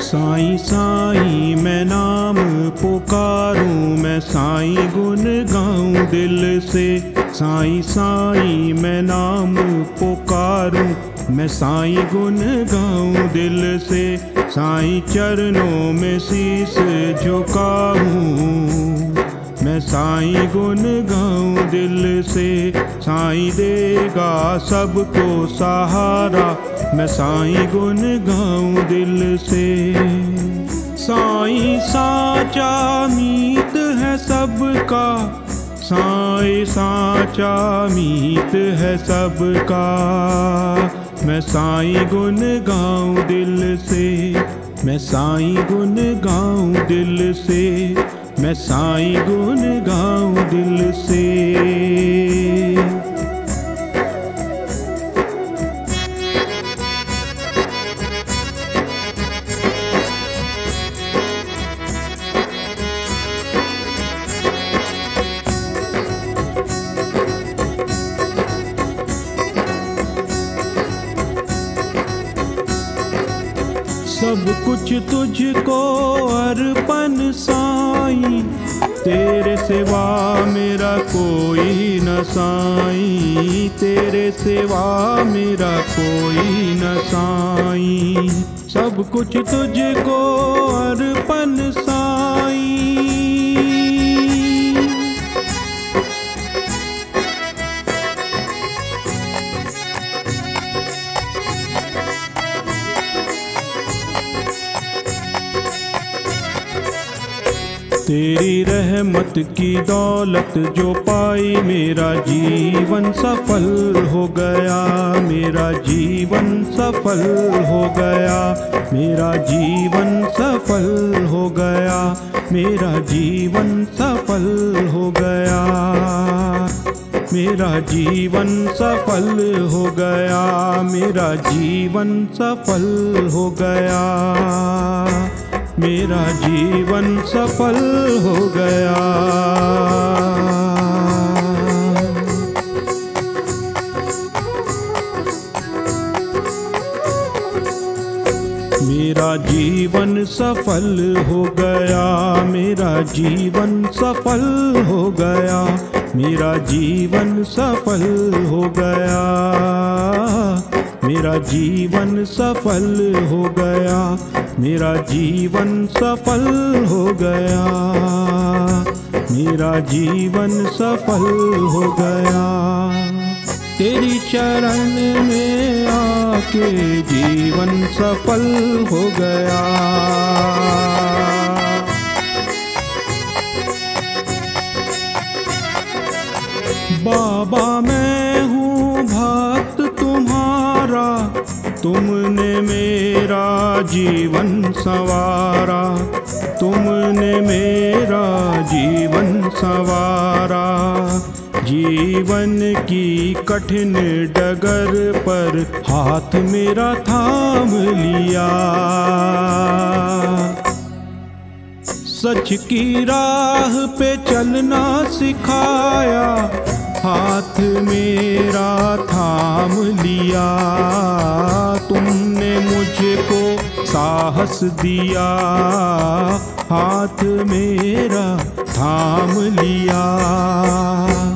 साईं साईं मैं नाम पुकारूं, मैं साईं गुन गाऊं दिल से। साईं साईं मैं नाम पुकारूं, मैं साईं गुन गाऊं दिल से। साईं चरणों में शीस झुकाऊं, मैं साईं गुन गाऊं दिल से। साईं देगा सबको सहारा, मैं साईं गुन गाऊं दिल से। साईं साचा मीत है सबका, साईं साचा मीत है सबका। मैं साईं गुन गाऊं दिल से, मैं साईं गुन गाऊं दिल से। मैं साईं गुन गाऊं दिल से। सब कुछ तुझको अर्पण साईं, तेरे सिवा मेरा कोई न साईं। तेरे सिवा मेरा कोई न साईं। सब कुछ तुझको अर्पण साईं। तेरी रहमत की दौलत जो पाई, मेरा जीवन सफल हो गया। मेरा जीवन सफल हो गया। मेरा जीवन सफल हो गया। मेरा जीवन सफल हो गया। मेरा जीवन सफल हो गया। मेरा जीवन सफल हो गया। मेरा जीवन सफल हो गया। मेरा जीवन सफल हो गया। मेरा जीवन सफल हो गया। मेरा जीवन सफल हो गया। मेरा जीवन सफल हो गया। मेरा जीवन सफल हो गया। मेरा जीवन सफल हो गया। तेरी चरण में आके जीवन सफल हो गया। बाबा मैं हूँ भक्त तुम्हारा, तुमने मेरा जीवन संवारा। तुमने मेरा जीवन संवारा। जीवन की कठिन डगर पर हाथ मेरा थाम लिया। सच की राह पे चलना सिखाया, हाथ मेरा थाम लिया। तुमने मुझको साहस दिया, हाथ मेरा थाम लिया।